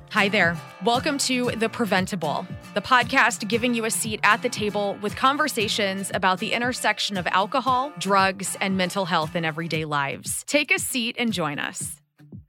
Hi there. Welcome to The Preventable, the podcast giving you a seat at the table with conversations about the intersection of alcohol, drugs, and mental health in everyday lives. Take a seat and join us.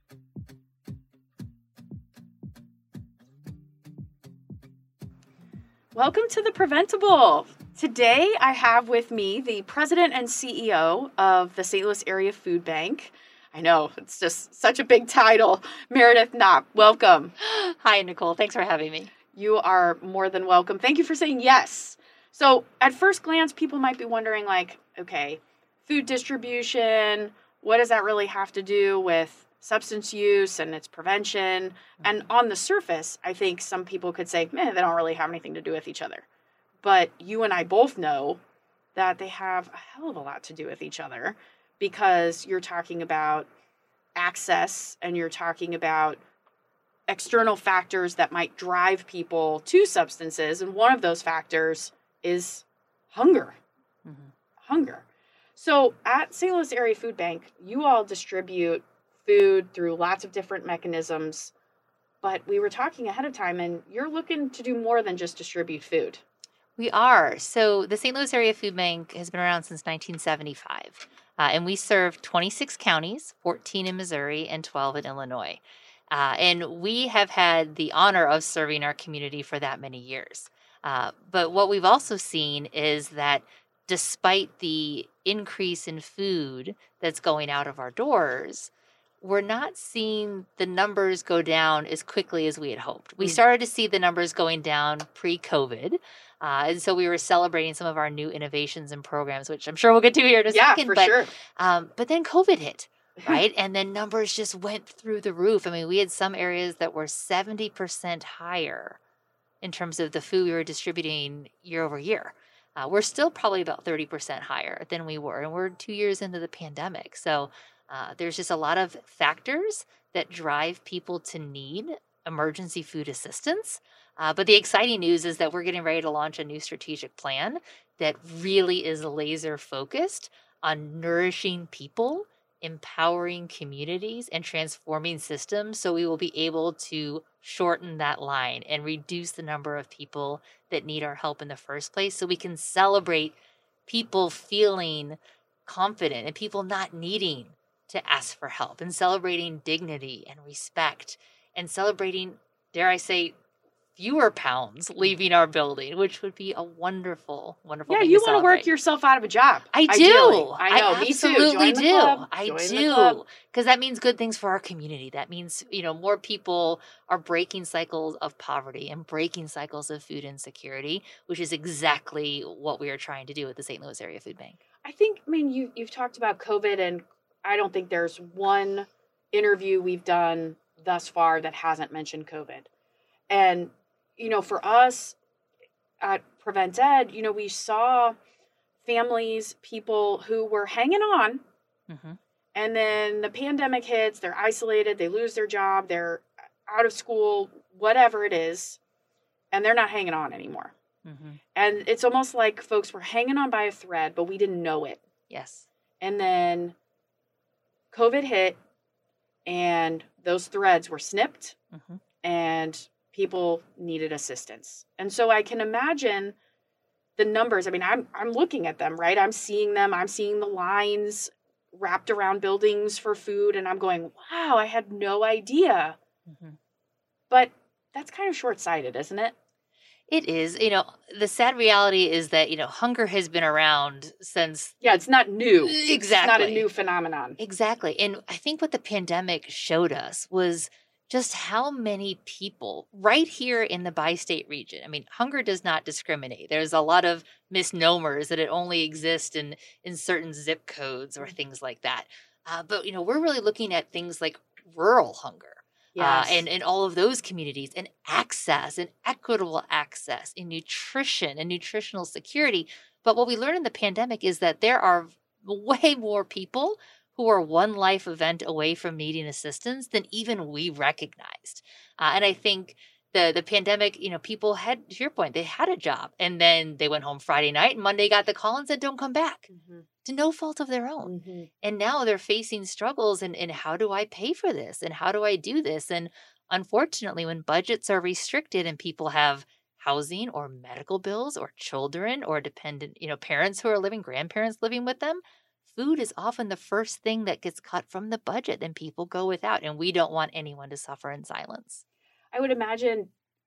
Welcome to The Preventable. Today I have with me the president and CEO of the St. Louis Area Food Bank. I know, it's just such a big title. Meredith Knopp, welcome. Hi, Nicole. Thanks for having me. You are more than welcome. Thank you for saying yes. So at first glance, people might be wondering okay, food distribution, what does that really have to do with substance use and its prevention? And on the surface, I think some people could say, they don't really have anything to do with each other. But you and I both know that they have a hell of a lot to do with each other, because you're talking about access and you're talking about external factors that might drive people to substances. And one of those factors is hunger. Mm-hmm. Hunger. So at St. Louis Area Food Bank, you all distribute food through lots of different mechanisms. But we were talking ahead of time, and you're looking to do more than just distribute food. We are. So the St. Louis Area Food Bank has been around since 1975. And we serve 26 counties, 14 in Missouri and 12 in Illinois. And we have had the honor of serving our community for that many years. But what we've also seen is that despite the increase in food that's going out of our doors, we're not seeing the numbers go down as quickly as we had hoped. We started to see the numbers going down pre-COVID. And so we were celebrating some of our new innovations and programs, which I'm sure we'll get to here in a second. Yeah, for sure. But then COVID hit, right? And then numbers just went through the roof. I mean, we had some areas that were 70% higher in terms of the food we were distributing year over year. We're still probably about 30% higher than we were. And we're 2 years into the pandemic. So there's just a lot of factors that drive people to need emergency food assistance. But the exciting news is that we're getting ready to launch a new strategic plan that really is laser focused on nourishing people, empowering communities, and transforming systems. So we will be able to shorten that line and reduce the number of people that need our help in the first place, so we can celebrate people feeling confident and people not needing to ask for help, and celebrating dignity and respect, and celebrating, dare I say, fewer pounds leaving our building, which would be a wonderful, wonderful thing to you want to work celebrate. yourself out of a job. I do. Ideally. I know, me too. Absolutely Join the do. club. I Join the do. club. Because that means good things for our community. That means, more people are breaking cycles of poverty and breaking cycles of food insecurity, which is exactly what we are trying to do at the St. Louis Area Food Bank. You've talked about COVID, and I don't think there's one interview we've done thus far that hasn't mentioned COVID. And for us at Prevent Ed, we saw families, people who were hanging on, and then the pandemic hits, they're isolated, they lose their job, they're out of school, whatever it is, and they're not hanging on anymore. And it's almost like folks were hanging on by a thread, but we didn't know it. Yes. And then COVID hit, and those threads were snipped, and people needed assistance. And so I can imagine the numbers. I mean, I'm looking at them, right? I'm seeing them. I'm seeing the lines wrapped around buildings for food, and I'm going, wow, I had no idea. But that's kind of short-sighted, isn't it? It is. The sad reality is that, hunger has been around since... Yeah, it's not new. Exactly. It's not a new phenomenon. Exactly. And I think what the pandemic showed us was just how many people right here in the bi-state region. I mean, hunger does not discriminate. There's a lot of misnomers that it only exists in certain zip codes or things like that. But, we're really looking at things like rural hunger. Yes. And all of those communities, and access and equitable access in nutrition and nutritional security. But what we learned in the pandemic is that there are way more people who are one life event away from needing assistance than even we recognized. And I think the pandemic, people had, to your point, they had a job, and then they went home Friday night, and Monday got the call and said, don't come back. To no fault of their own. And now they're facing struggles and how do I pay for this? And how do I do this? And unfortunately, when budgets are restricted and people have housing or medical bills or children or dependent, parents who are living, grandparents living with them, food is often the first thing that gets cut from the budget and people go without. And we don't want anyone to suffer in silence. I would imagine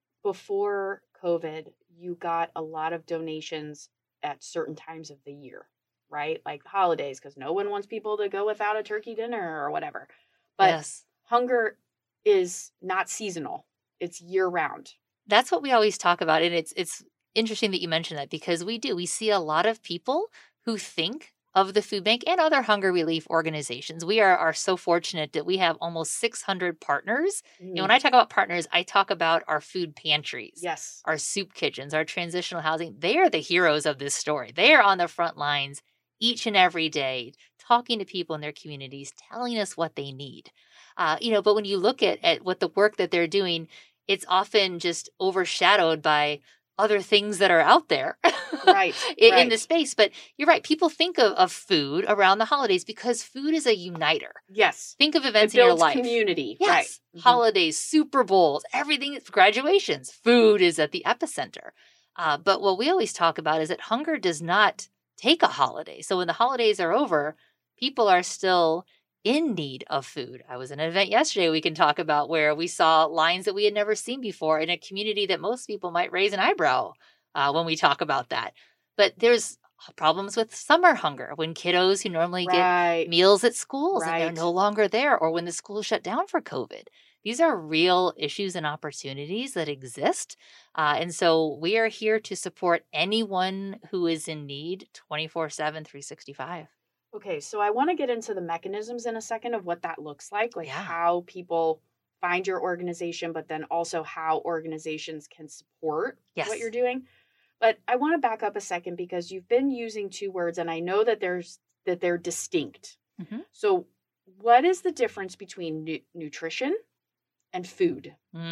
before COVID, you got a lot of donations at certain times of the year, right? Like the holidays, because no one wants people to go without a turkey dinner or whatever. But Yes. hunger is not seasonal. It's year round. That's what we always talk about. And it's interesting that you mentioned that because we see a lot of people who think of the food bank and other hunger relief organizations. We are so fortunate that we have almost 600 partners. And when I talk about partners, I talk about our food pantries, Yes. our soup kitchens, our transitional housing. They are the heroes of this story. They are on the front lines each and every day, talking to people in their communities, telling us what they need. But when you look at what the work that they're doing, it's often just overshadowed by other things that are out there Right. in the space. But you're right. People think of food around the holidays because food is a uniter. Yes. Think of It events in your builds life. community. Yes. Right. Mhm. Holidays, Super Bowls, everything, graduations, food is at the epicenter. But what we always talk about is that hunger does not take a holiday. So when the holidays are over, people are still in need of food. I was in an event yesterday we can talk about where we saw lines that we had never seen before in a community that most people might raise an eyebrow when we talk about that. But there's problems with summer hunger when kiddos who normally get meals at schools and they're no longer there, or when the school shut down for COVID. These are real issues and opportunities that exist. And so we are here to support anyone who is in need 24/7, 365. Okay, so I want to get into the mechanisms in a second of what that looks like how people find your organization, but then also how organizations can support what you're doing. But I want to back up a second because you've been using two words, and I know that they're distinct. Mm-hmm. So what is the difference between nutrition and food?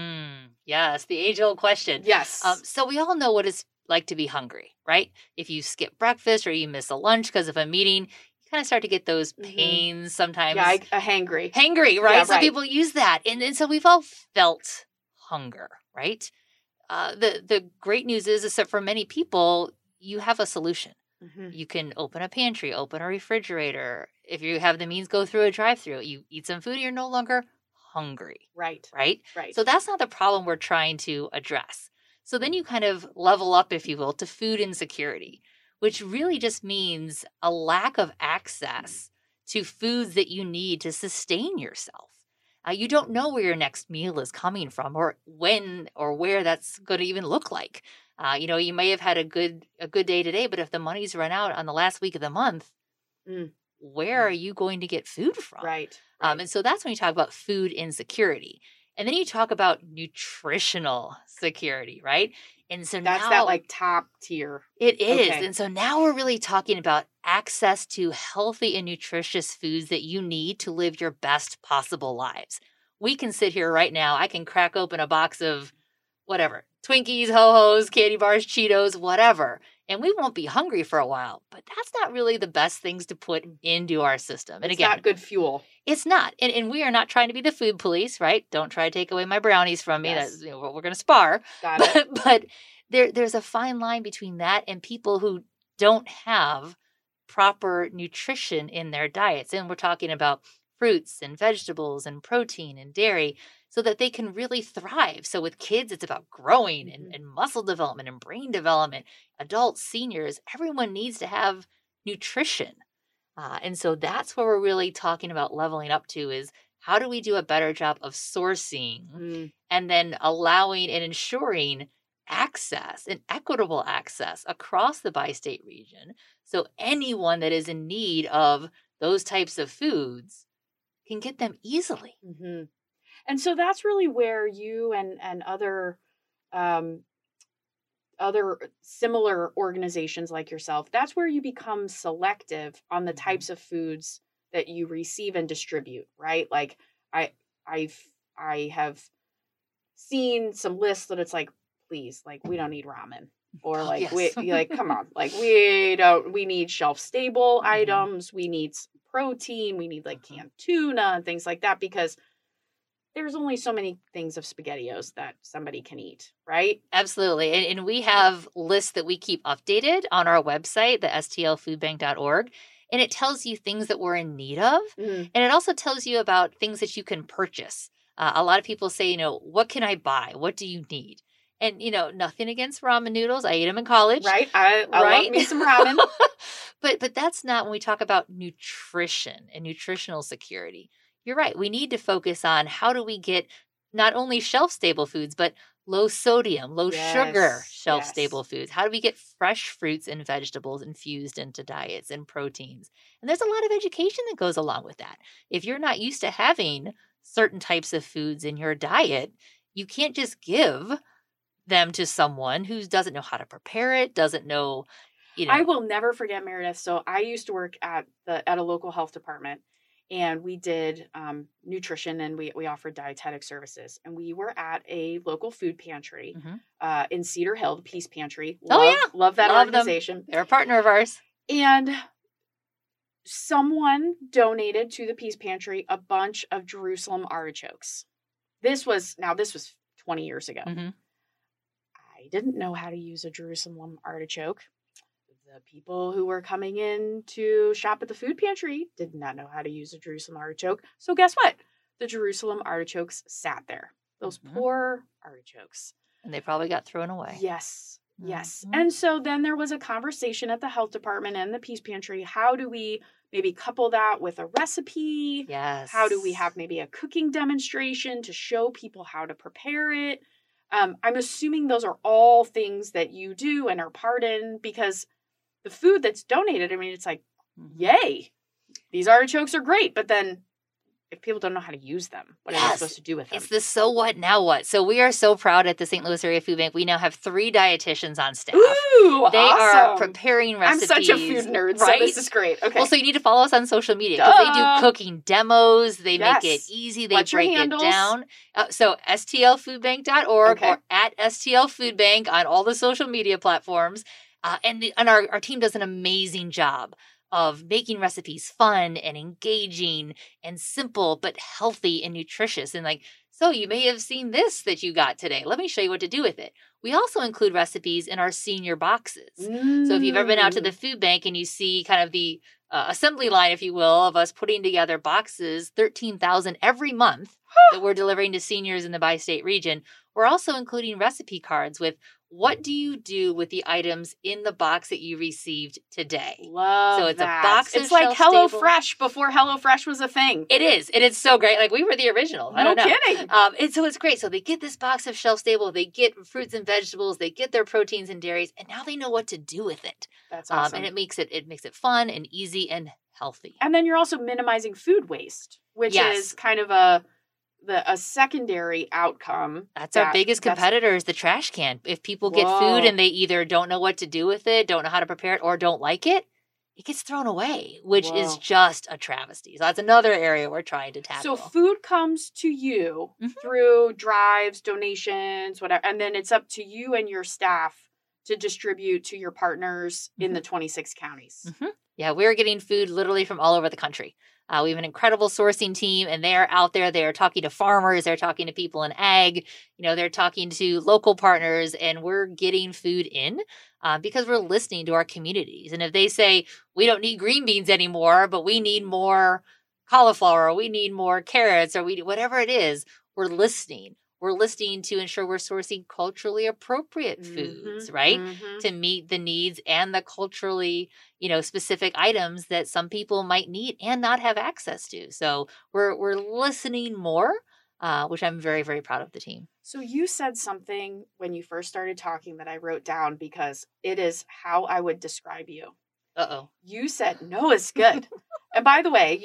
Yes, the age-old question. Yes. So we all know what it's like to be hungry, right? If you skip breakfast or you miss a lunch because of a meeting, kind of start to get those pains sometimes. Yeah, a hangry. Hangry, right? Yeah, so people use that. And so we've all felt hunger, right? The great news is that for many people, you have a solution. Mm-hmm. You can open a pantry, open a refrigerator. If you have the means, go through a drive-through. You eat some food, you're no longer hungry. Right. So that's not the problem we're trying to address. So then you kind of level up, if you will, to food insecurity, which really just means a lack of access to foods that you need to sustain yourself. You don't know where your next meal is coming from or when or where that's going to even look like. You may have had a good day today, but if the money's run out on the last week of the month, where are you going to get food from? Right. And so that's when you talk about food insecurity. And then you talk about nutritional security, right? And so that's now, that like top tier. It is. Okay. And so now we're really talking about access to healthy and nutritious foods that you need to live your best possible lives. We can sit here right now. I can crack open a box of whatever, Twinkies, Ho-Hos, candy bars, Cheetos, whatever. And we won't be hungry for a while. But that's not really the best things to put into our system. And it's again, not good fuel. It's not. And we are not trying to be the food police, right? Don't try to take away my brownies from me. Yes. That's we're going to spar. Got it. But there's a fine line between that and people who don't have proper nutrition in their diets. And we're talking about fruits and vegetables and protein and dairy so that they can really thrive. So with kids, it's about growing and muscle development and brain development. Adults, seniors, everyone needs to have nutrition. And so that's what we're really talking about leveling up to is how do we do a better job of sourcing and then allowing and ensuring access and equitable access across the bi-state region so anyone that is in need of those types of foods can get them easily. Mm-hmm. And so that's really where you and other similar organizations like yourself, that's where you become selective on the types of foods that you receive and distribute, right? Like I have seen some lists that it's like, please, like we don't need ramen. Or like come on, like we need shelf stable items, we need protein, we need like canned tuna and things like that because there's only so many things of SpaghettiOs that somebody can eat, right? Absolutely. And we have lists that we keep updated on our website, the stlfoodbank.org. And it tells you things that we're in need of. Mm. And it also tells you about things that you can purchase. A lot of people say, what can I buy? What do you need? And, nothing against ramen noodles. I ate them in college. Right. I love me some ramen. But that's not when we talk about nutrition and nutritional security. You're right. We need to focus on how do we get not only shelf-stable foods, but low sodium, low sugar shelf-stable foods. How do we get fresh fruits and vegetables infused into diets and proteins? And there's a lot of education that goes along with that. If you're not used to having certain types of foods in your diet, you can't just give them to someone who doesn't know how to prepare it, doesn't know, I will never forget, Meredith. So I used to work at a local health department, and we did nutrition, and we offered dietetic services. And we were at a local food pantry in Cedar Hill, the Peace Pantry. Love that organization. Them. They're a partner of ours. And someone donated to the Peace Pantry a bunch of Jerusalem artichokes. This was 20 years ago. Mm-hmm. I didn't know how to use a Jerusalem artichoke. The people who were coming in to shop at the food pantry did not know how to use a Jerusalem artichoke. So guess what? The Jerusalem artichokes sat there. Those poor artichokes. And they probably got thrown away. Yes. Yes. Mm-hmm. And so then there was a conversation at the health department and the Peace Pantry. How do we maybe couple that with a recipe? Yes. How do we have maybe a cooking demonstration to show people how to prepare it? I'm assuming those are all things that you do and are part in, because the food that's donated, it's like, yay, these artichokes are great. But then if people don't know how to use them, what are they supposed to do with them? It's the so what, now what? So we are so proud at the St. Louis Area Food Bank. We now have 3 dietitians on staff. Ooh, they are preparing recipes. I'm such a food nerd, right? So this is great. Okay. Well, so you need to follow us on social media, because they do cooking demos. They make it easy. They break it down. So stlfoodbank.org or at stlfoodbank on all the social media platforms. And our team does an amazing job of making recipes fun and engaging and simple, but healthy and nutritious. And so you may have seen this that you got today. Let me show you what to do with it. We also include recipes in our senior boxes. So if you've ever been out to the food bank and you see kind of the assembly line, if you will, of us putting together boxes, 13,000 every month that we're delivering to seniors in the bi-state region, we're also including recipe cards with what do you do with the items in the box that you received today? Love So it's that. a box of It's like HelloFresh before HelloFresh was a thing. It is. And it's so great. We were the original. I don't know. Kidding. And so it's great. So they get this box of shelf stable. They get fruits and vegetables. They get their proteins and dairies. And now they know what to do with it. That's awesome. And it makes it fun and easy and healthy. And then you're also minimizing food waste, which is kind of a secondary outcome. That's our biggest competitor is the trash can. If people get food and they either don't know what to do with it, don't know how to prepare it, or don't like it, it gets thrown away, which is just a travesty. So that's another area we're trying to tackle. So food comes to you through drives, donations, whatever, and then it's up to you and your staff to distribute to your partners in the 26 counties. Yeah, we're getting food literally from all over the country. We have an incredible sourcing team, and they're out there. They're talking to farmers. They're talking to people in ag. They're talking to local partners, and we're getting food in because we're listening to our communities. And if they say, we don't need green beans anymore, but we need more cauliflower, or we need more carrots, or whatever it is, we're listening. We're listening to ensure we're sourcing culturally appropriate foods, right? To meet the needs and the culturally, specific items that some people might need and not have access to. So we're listening more, which I'm very, very proud of the team. So you said something when you first started talking that I wrote down because it is how I would describe you. Uh-oh. You said, no, it's good. And by the way,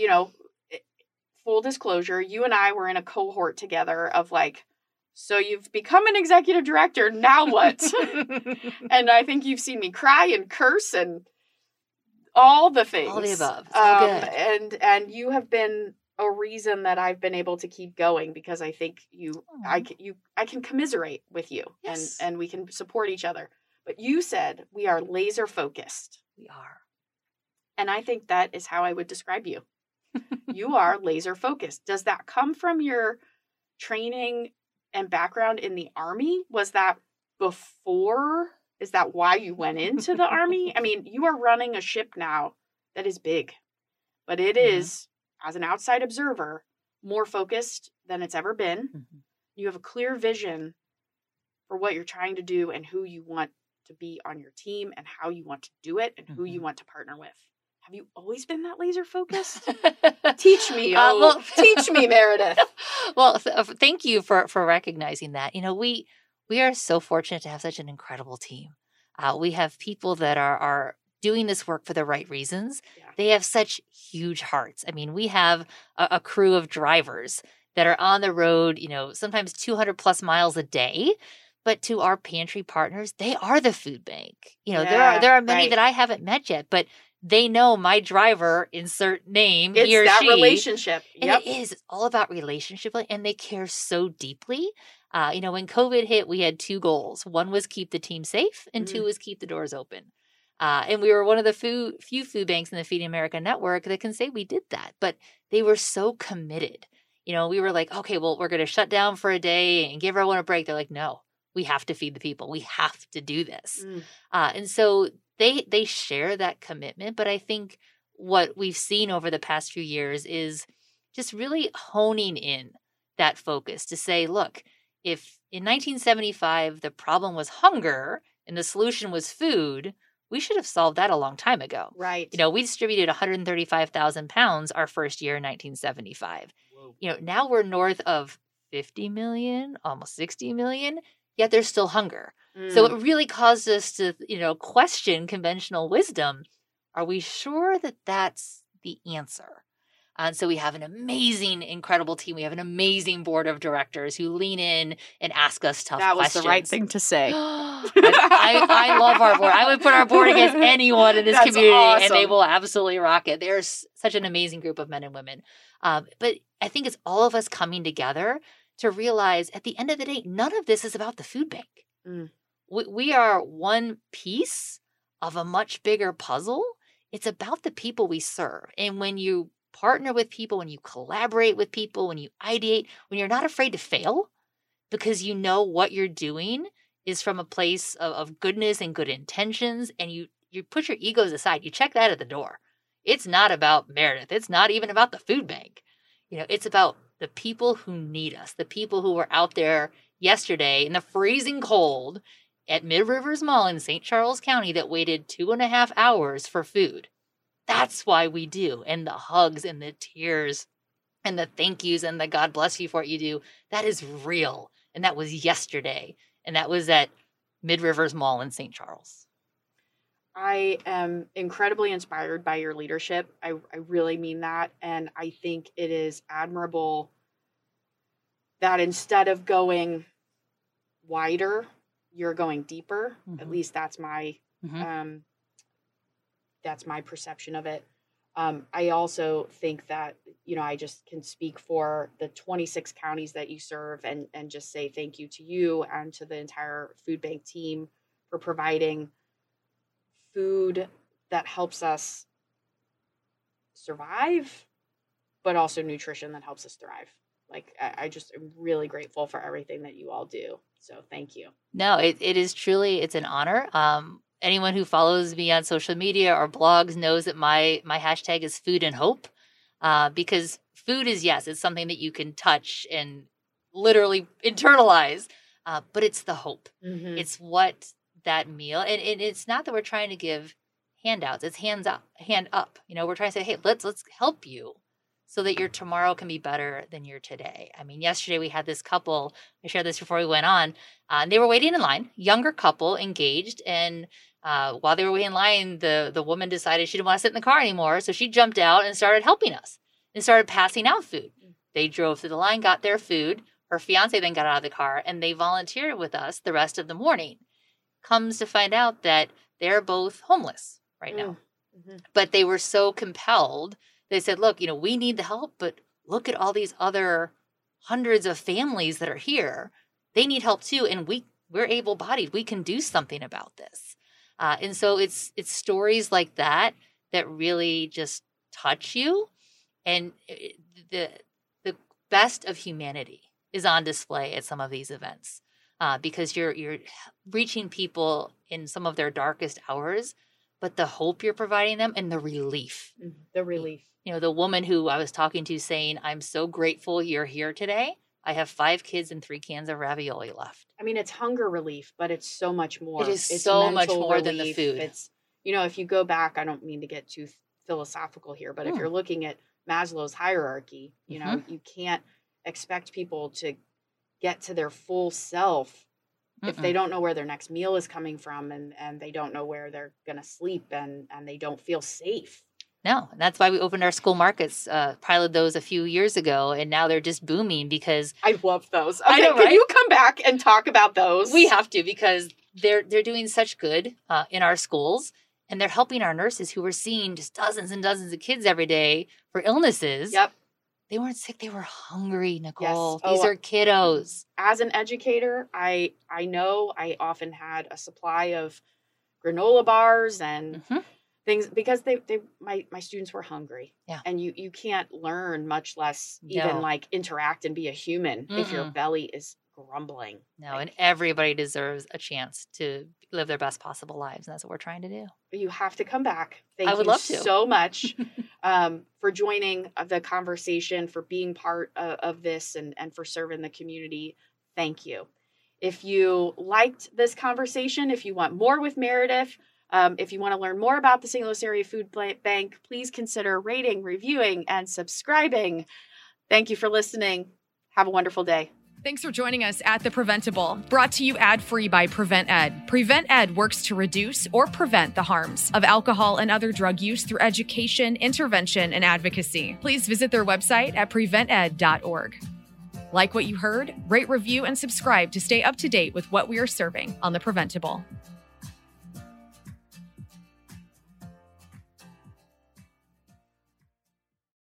full disclosure, you and I were in a cohort together of so you've become an executive director, now what? And I think you've seen me cry and curse and all the things. All the above. It's all good. And you have been a reason that I've been able to keep going because I think I can commiserate with you and we can support each other. But you said we are laser focused. We are. And I think that is how I would describe you. You are laser focused. Does that come from your training and background in the Army? Was that before? Is that why you went into the Army? I mean, you are running a ship now that is big, but it is, as an outside observer, more focused than it's ever been. Mhm. You have a clear vision for what you're trying to do and who you want to be on your team and how you want to do it and who you want to partner with. Have you always been that laser focused? Teach me. Teach me, Meredith. Well, thank you for recognizing that. You know, we are so fortunate to have such an incredible team. We have people that are doing this work for the right reasons. Yeah. They have such huge hearts. I mean, we have a crew of drivers that are on the road, you know, sometimes 200 plus miles a day. But to our pantry partners, they are the food bank. You know, there are many that I haven't met yet, but they know my driver, insert name, it's he or that she. Relationship. And it is. It's all about relationship, and they care so deeply. You know, when COVID hit, we had 2 goals. One was keep the team safe, and 2 was keep the doors open. And we were one of the few food banks in the Feeding America network that can say we did that. But they were so committed. You know, we were like, okay, well, we're going to shut down for a day and give everyone a break. They're like, no, we have to feed the people. We have to do this. And so they share that commitment. But I think what we've seen over the past few years is just really honing in that focus to say, look, if in 1975 the problem was hunger and the solution was food, we should have solved that a long time ago. Right. You know, we distributed 135,000 pounds our first year in 1975. Whoa. You know, now we're north of 50 million, almost 60 million, yet there's still hunger. So it really caused us to, you know, question conventional wisdom. Are we sure that that's the answer? And so we have an amazing, incredible team. We have an amazing board of directors who lean in and ask us tough questions. That was the right thing to say. I love our board. I would put our board against anyone in this community, and they will absolutely rock it. They're such an amazing group of men and women. But I think it's all of us coming together to realize at the end of the day, none of this is about the food bank. We are one piece of a much bigger puzzle. It's about the people we serve. And when you partner with people, when you collaborate with people, when you ideate, when you're not afraid to fail because you know what you're doing is from a place of goodness and good intentions, and you put your egos aside, you check that at the door. It's not about Meredith. It's not even about the food bank. You know, it's about the people who need us, the people who were out there yesterday in the freezing cold at Mid-Rivers Mall in St. Charles County that waited 2.5 hours for food. That's why we do. And the hugs and the tears and the thank yous and the God bless you for what you do, that is real. And that was yesterday. And that was at Mid-Rivers Mall in St. Charles. I am incredibly inspired by your leadership. I really mean that. And I think it is admirable that instead of going wider, you're going deeper. At least that's my perception of it. I also think that, you know, I just can speak for the 26 counties that you serve and just say thank you to you and to the entire food bank team for providing food that helps us survive, but also nutrition that helps us thrive. Like, I just am really grateful for everything that you all do. So thank you. No, it is truly, it's an honor. Anyone who follows me on social media or blogs knows that my hashtag is food and hope, because food is, yes, it's something that you can touch and literally internalize, but it's the hope. It's what that meal, and it's not that we're trying to give handouts, it's hand up. You know, we're trying to say, hey, let's help you so that your tomorrow can be better than your today. I mean, yesterday we had this couple, I shared this before we went on, and they were waiting in line, younger couple, engaged, and while they were waiting in line, the woman decided she didn't want to sit in the car anymore, so she jumped out and started helping us and started passing out food. They drove through the line, got their food. Her fiance then got out of the car, and they volunteered with us the rest of the morning. Comes to find out that they're both homeless right now. But they were so compelled. They said, look, you know, we need the help, but look at all these other hundreds of families that are here. They need help too. And we're able-bodied. We can do something about this. And so it's stories like that that really just touch you. And the best of humanity is on display at some of these events because you're reaching people in some of their darkest hours, but the hope you're providing them and the relief. The relief. You know, the woman who I was talking to saying, I'm so grateful you're here today. I have 5 kids and 3 cans of ravioli left. I mean, it's hunger relief, but it's so much more. It is it's so much mental more than the food. It's, you know, if you go back, I don't mean to get too philosophical here, but if you're looking at Maslow's hierarchy, you know, you can't expect people to get to their full self if they don't know where their next meal is coming from and they don't know where they're going to sleep and they don't feel safe. No, and that's why we opened our school markets, piloted those a few years ago, and now they're just booming because I love those. Okay, I know, right? Can you come back and talk about those? We have to because they're doing such good in our schools, and they're helping our nurses who were seeing just dozens and dozens of kids every day for illnesses. Yep. They weren't sick. They were hungry, Nicole. Yes. These are kiddos. As an educator, I know I often had a supply of granola bars and things because my students were hungry. Yeah. And you can't learn, much less even like interact and be a human if your belly is grumbling. No, and everybody deserves a chance to live their best possible lives. And that's what we're trying to do. You have to come back. I would love to. So much for joining the conversation, for being part of this and for serving the community. Thank you. If you liked this conversation, if you want more with Meredith, if you want to learn more about the St. Louis Area Food Bank, please consider rating, reviewing, and subscribing. Thank you for listening. Have a wonderful day. Thanks for joining us at The Preventable, brought to you ad-free by Prevent Ed. Prevent Ed works to reduce or prevent the harms of alcohol and other drug use through education, intervention, and advocacy. Please visit their website at prevented.org. Like what you heard? Rate, review, and subscribe to stay up to date with what we are serving on The Preventable.